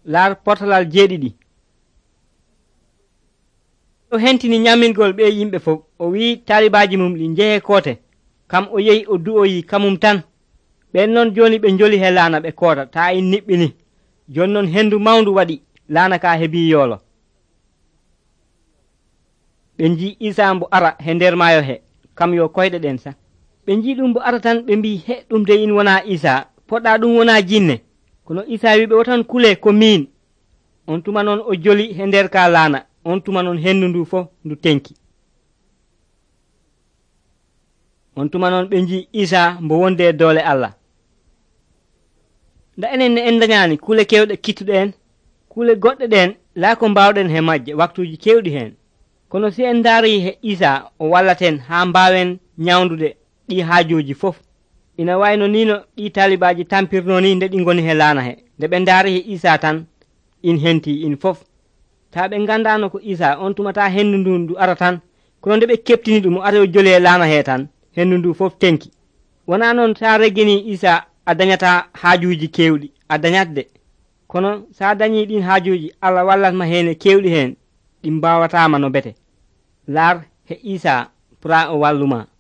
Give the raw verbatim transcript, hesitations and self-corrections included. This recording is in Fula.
laar portalal jeeɗiɗi. O hentini ñamingol ɓe yimɓe fof, o wi talibaji mum ɗi jehe koote, kam o yehi o du'oyi kamum tan. ɓen noon joni ɓe joli he laana ɓe koota ta in niɓɓini. joni noon hendu mawndu waɗi, laana ka heebi yoolo. ɓe nji isa mbo ara he nder maayo he, kam yo koyɗe ɗen sa. ɓe nji ɗum mbo ara tan ɓe mbi he ɗum de in wona isa, poɗɗa ɗum wona jinne. kono isa wi ɓe wotan kule ko min. on tuma noon o joli he nder ka laana, on tuma noon hendu ndu fof ndu tenki. on tuma noon ɓe nji isa mbo wonde doole Allah. nda enen ne en dañani kule kewɗe kittuɗe en, kule goɗɗe ɗen laa ko mbawɗen he majje waktuji kewɗi hen. kono si en daari he isa o wallaten ha mbawen ñawdude ɗi haajuji fof. ina wayno nino ɗi talibaji tampirno ni nde ɗi goni he laana he, nde ɓe daari he isa tan in henti in fof. ta ɓe gandano ko isa on tumata hendu ndu ndu ara tan, kono nde ɓe keptini ɗum o ari o joli e laana he tan hendu ndu fof tenki. wona noon sa reggini isa a dañata haajuji kewɗi, a dañatde. kono sa dañi ɗin haajuji Allah wallatma hene kewɗi hen ɗi mbawatama no bete. laar he isa pra o walluma.